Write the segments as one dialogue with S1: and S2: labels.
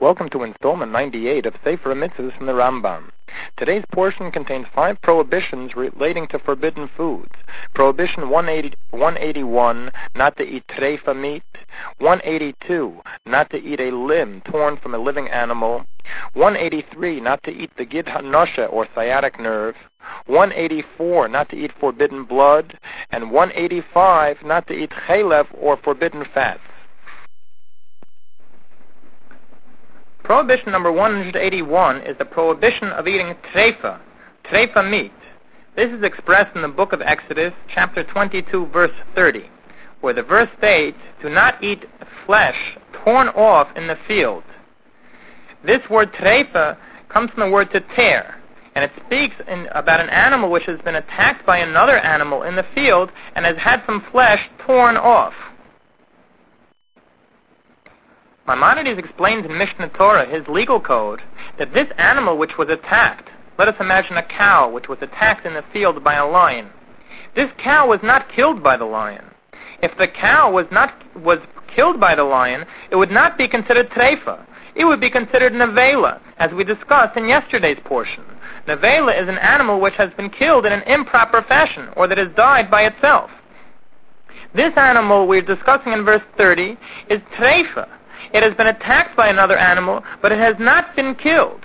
S1: Welcome to installment 98 of Sefer Mitzvahs from the Rambam. Today's portion contains 5 prohibitions relating to forbidden foods. Prohibition 181, not to eat treifa meat. 182, not to eat a limb torn from a living animal. 183, not to eat the gid hanosha or sciatic nerve. 184, not to eat forbidden blood. And 185, not to eat chalev or forbidden fats. Prohibition number 181 is the prohibition of eating treifa meat. This is expressed in the book of Exodus, chapter 22, verse 30, where the verse states, "Do not eat flesh torn off in the field." This word treifa comes from the word to tear, and it speaks about an animal which has been attacked by another animal in the field and has had some flesh torn off. Maimonides explains in Mishnah Torah, his legal code, that this animal which was attacked, let us imagine a cow which was attacked in the field by a lion. This cow was not killed by the lion. If the cow was killed by the lion, it would not be considered treifa. It would be considered nevela, as we discussed in yesterday's portion. Nevela is an animal which has been killed in an improper fashion, or that has died by itself. This animal we're discussing in verse 30 is treifa. It has been attacked by another animal, but it has not been killed.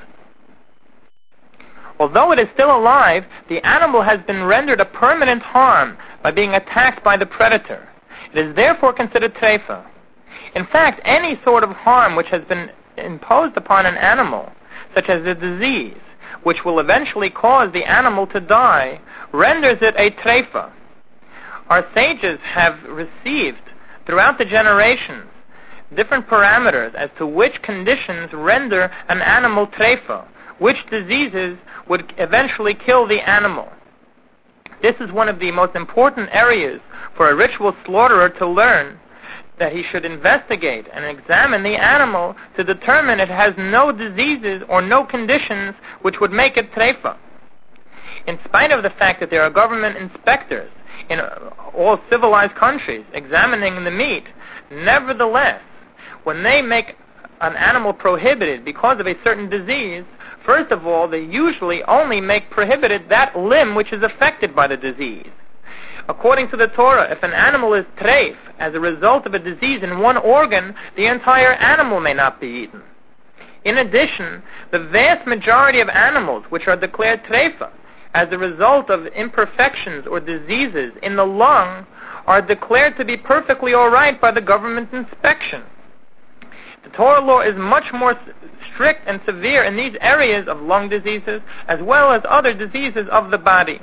S1: Although it is still alive, the animal has been rendered a permanent harm by being attacked by the predator. It is therefore considered treifa. In fact, any sort of harm which has been imposed upon an animal, such as a disease, which will eventually cause the animal to die, renders it a treifa. Our sages have received, throughout the generations, different parameters as to which conditions render an animal treifa, which diseases would eventually kill the animal. This is one of the most important areas for a ritual slaughterer to learn, that he should investigate and examine the animal to determine it has no diseases or no conditions which would make it treifa. In spite of the fact that there are government inspectors in all civilized countries examining the meat, nevertheless, when they make an animal prohibited because of a certain disease, first of all, they usually only make prohibited that limb which is affected by the disease. According to the Torah, if an animal is treif as a result of a disease in one organ, the entire animal may not be eaten. In addition, the vast majority of animals which are declared treifa as a result of imperfections or diseases in the lung are declared to be perfectly all right by the government inspection. The Torah law is much more strict and severe in these areas of lung diseases as well as other diseases of the body.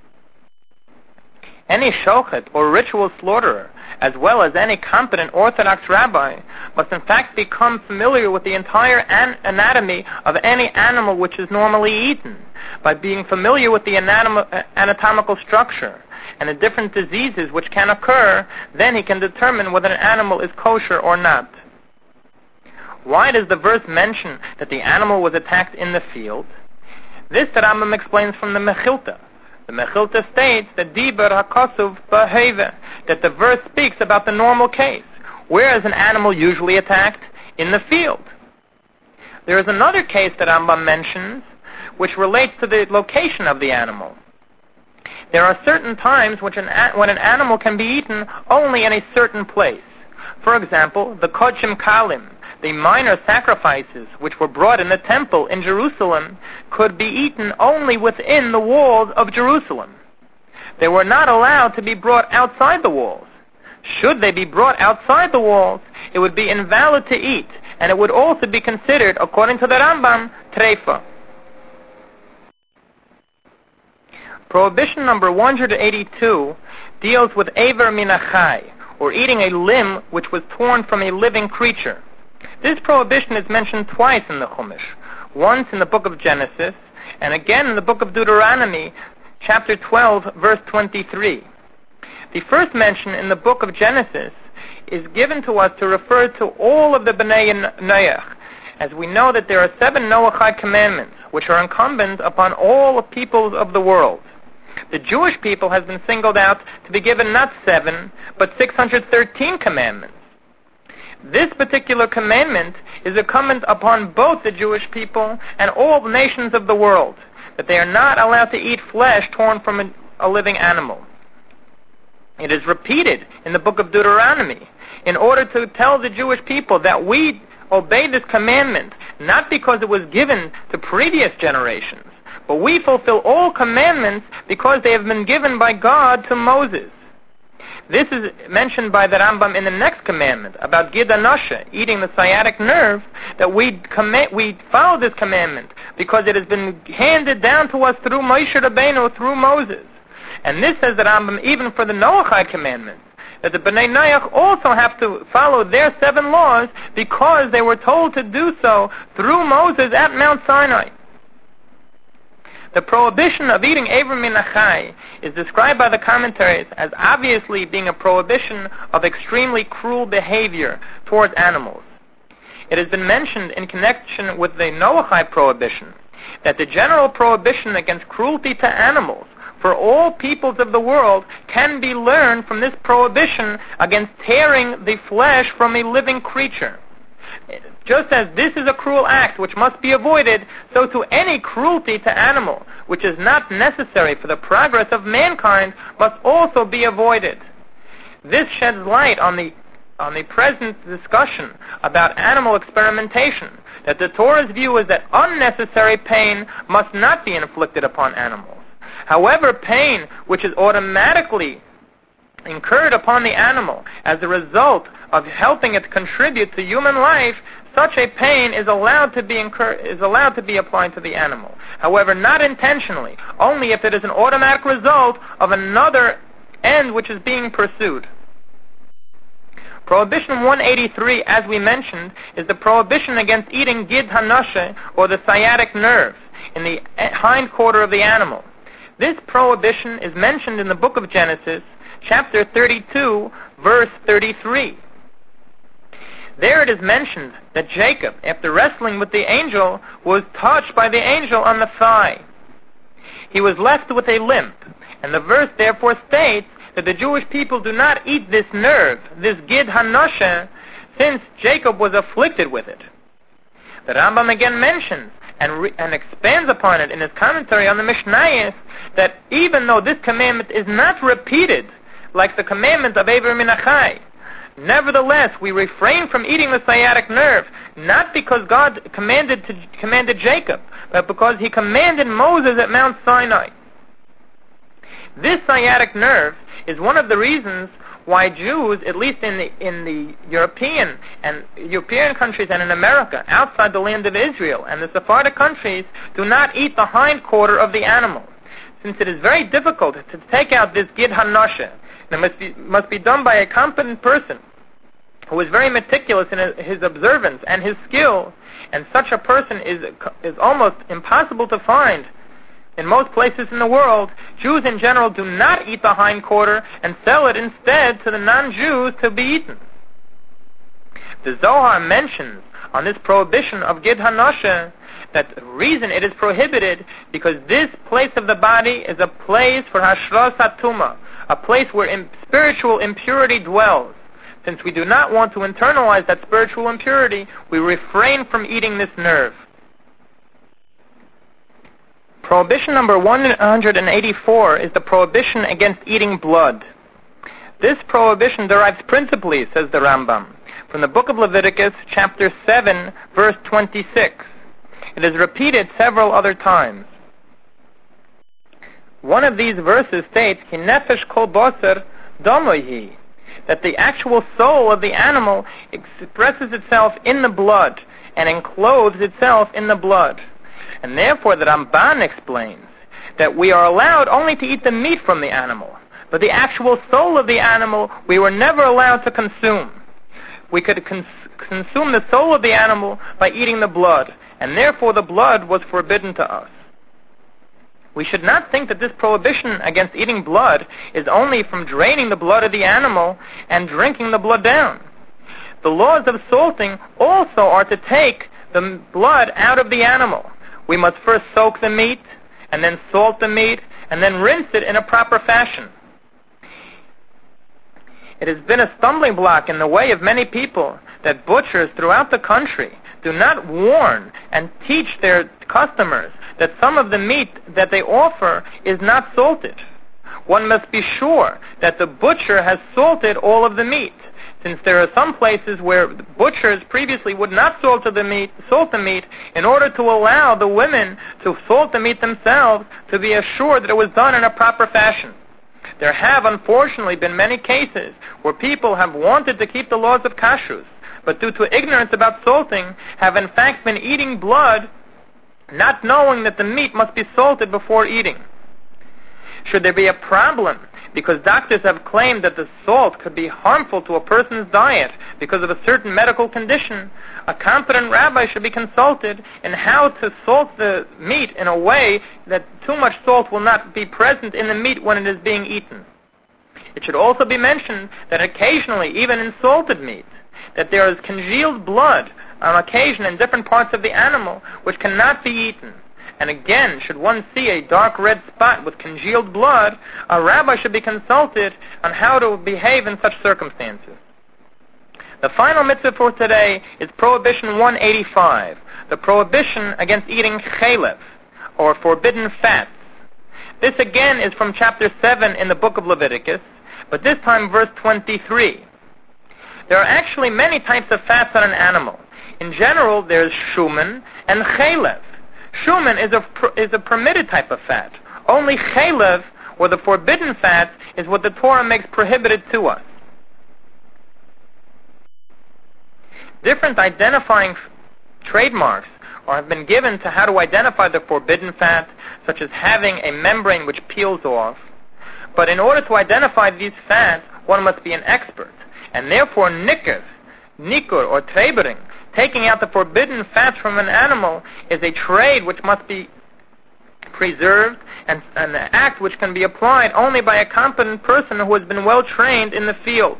S1: Any shochet or ritual slaughterer, as well as any competent Orthodox rabbi, must in fact become familiar with the entire anatomy of any animal which is normally eaten. By being familiar with the anatomical structure and the different diseases which can occur, then he can determine whether an animal is kosher or not. Why does the verse mention that the animal was attacked in the field? This the Rambam explains from the Mechilta. The Mechilta states that Diber HaKosuv B'Heve, that the verse speaks about the normal case. Where is an animal usually attacked? In the field. There is another case that Rambam mentions, which relates to the location of the animal. There are certain times when an animal can be eaten only in a certain place. For example, the Kodshim Kalim, the minor sacrifices which were brought in the temple in Jerusalem, could be eaten only within the walls of Jerusalem. They were not allowed to be brought outside the walls. Should they be brought outside the walls, it would be invalid to eat, and it would also be considered, according to the Rambam, treifa. Prohibition number 182 deals with Eiver Minachai, or eating a limb which was torn from a living creature. This prohibition is mentioned twice in the Chumash, once in the book of Genesis, and again in the book of Deuteronomy, chapter 12, verse 23. The first mention in the book of Genesis is given to us to refer to all of the Bnei Noach, as we know that there are 7 Noachide commandments, which are incumbent upon all peoples of the world. The Jewish people has been singled out to be given not 7, but 613 commandments. This particular commandment is incumbent upon both the Jewish people and all nations of the world, that they are not allowed to eat flesh torn from a living animal. It is repeated in the book of Deuteronomy in order to tell the Jewish people that we obey this commandment not because it was given to previous generations, but we fulfill all commandments because they have been given by God to Moses. This is mentioned by the Rambam in the next commandment about Gid HaNashe, eating the sciatic nerve, that we follow this commandment because it has been handed down to us through Moshe Rabbeinu, through Moses. And this says the Rambam even for the Noachide commandments, that the Bnei Noach also have to follow their 7 laws because they were told to do so through Moses at Mount Sinai. The prohibition of eating Eiver Min HaChai is described by the commentaries as obviously being a prohibition of extremely cruel behavior towards animals. It has been mentioned in connection with the Noachide prohibition that the general prohibition against cruelty to animals for all peoples of the world can be learned from this prohibition against tearing the flesh from a living creature. Just as this is a cruel act which must be avoided, so to any cruelty to animal which is not necessary for the progress of mankind must also be avoided. This sheds light on the present discussion about animal experimentation, that the Torah's view is that unnecessary pain must not be inflicted upon animals. However, pain which is automatically incurred upon the animal as a result of helping it contribute to human life, such a pain is allowed to be applied to the animal. However, not intentionally, only if it is an automatic result of another end which is being pursued. Prohibition 183, as we mentioned, is the prohibition against eating Gid HaNashe, or the sciatic nerve, in the hind quarter of the animal. This prohibition is mentioned in the book of Genesis, chapter 32, verse 33. There it is mentioned that Jacob, after wrestling with the angel, was touched by the angel on the thigh. He was left with a limp, and the verse therefore states that the Jewish people do not eat this nerve, this Gid HaNashe, since Jacob was afflicted with it. The Rambam again mentions and expands upon it in his commentary on the Mishnayos that even though this commandment is not repeated like the commandment of Eiver Min HaChai, nevertheless we refrain from eating the sciatic nerve, not because God commanded Jacob, but because he commanded Moses at Mount Sinai. This sciatic nerve is one of the reasons why Jews, at least in the European countries and in America, outside the land of Israel and the Sephardic countries, do not eat the hind quarter of the animal, since it is very difficult to take out this Gid HaNashe. It must be done by a competent person who is very meticulous in his observance and his skill, and such a person is almost impossible to find in most places in the world. Jews in general do not eat the hind quarter and sell it instead to the non-Jews to be eaten. The Zohar mentions on this prohibition of Gid HaNashe that the reason it is prohibited because this place of the body is a place for Hashras HaTumah, a place where spiritual impurity dwells. Since we do not want to internalize that spiritual impurity, we refrain from eating this nerve. Prohibition number 184 is the prohibition against eating blood. This prohibition derives principally, says the Rambam, from the book of Leviticus, chapter 7, verse 26. It is repeated several other times. One of these verses states, Ki nefesh kol basar damohi, that the actual soul of the animal expresses itself in the blood and encloses itself in the blood. And therefore the Ramban explains that we are allowed only to eat the meat from the animal, but the actual soul of the animal we were never allowed to consume. We could consume the soul of the animal by eating the blood, and therefore the blood was forbidden to us. We should not think that this prohibition against eating blood is only from draining the blood of the animal and drinking the blood down. The laws of salting also are to take the blood out of the animal. We must first soak the meat, and then salt the meat, and then rinse it in a proper fashion. It has been a stumbling block in the way of many people that butchers throughout the country do not warn and teach their customers that some of the meat that they offer is not salted. One must be sure that the butcher has salted all of the meat, since there are some places where the butchers previously would not salt the meat in order to allow the women to salt the meat themselves to be assured that it was done in a proper fashion. There have unfortunately been many cases where people have wanted to keep the laws of kashrus, but due to ignorance about salting have in fact been eating blood, not knowing that the meat must be salted before eating. Should there be a problem because doctors have claimed that the salt could be harmful to a person's diet because of a certain medical condition, a competent rabbi should be consulted in how to salt the meat in a way that too much salt will not be present in the meat when it is being eaten. It should also be mentioned that occasionally, even in salted meat, that there is congealed blood on occasion in different parts of the animal which cannot be eaten. And again, should one see a dark red spot with congealed blood, a rabbi should be consulted on how to behave in such circumstances. The final mitzvah for today is Prohibition 185, the prohibition against eating chalev, or forbidden fats. This again is from chapter 7 in the book of Leviticus, but this time verse 23. There are actually many types of fats on an animal. In general, there's shuman and chalev. Shuman is a permitted type of fat. Only chalev, or the forbidden fat, is what the Torah makes prohibited to us. Different identifying trademarks have been given to how to identify the forbidden fat, such as having a membrane which peels off. But in order to identify these fats, one must be an expert. And therefore, nikur, or trebering, taking out the forbidden fats from an animal, is a trade which must be preserved and an act which can be applied only by a competent person who has been well trained in the field.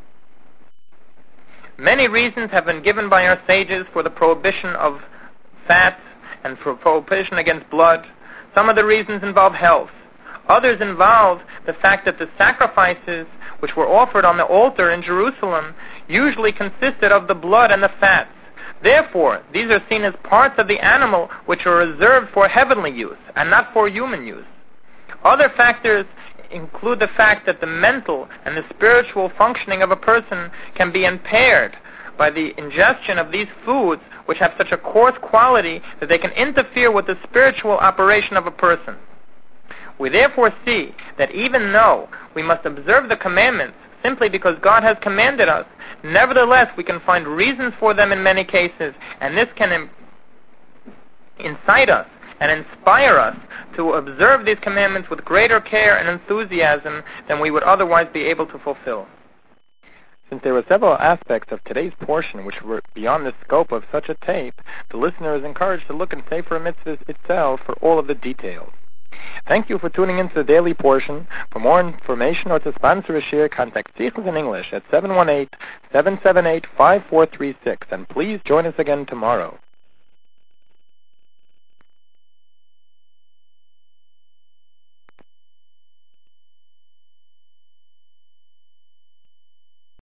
S1: Many reasons have been given by our sages for the prohibition of fats and for prohibition against blood. Some of the reasons involve health. Others involve the fact that the sacrifices which were offered on the altar in Jerusalem usually consisted of the blood and the fats. Therefore, these are seen as parts of the animal which are reserved for heavenly use and not for human use. Other factors include the fact that the mental and the spiritual functioning of a person can be impaired by the ingestion of these foods which have such a coarse quality that they can interfere with the spiritual operation of a person. We therefore see that even though we must observe the commandments simply because God has commanded us, nevertheless we can find reasons for them in many cases, and this can incite us and inspire us to observe these commandments with greater care and enthusiasm than we would otherwise be able to fulfill. Since there were several aspects of today's portion which were beyond the scope of such a tape, the listener is encouraged to look in Sefer Mitzvahs itself for all of the details. Thank you for tuning in to the daily portion. For more information or to sponsor a share, contact Sichos in English at 718-778-5436, and please join us again tomorrow.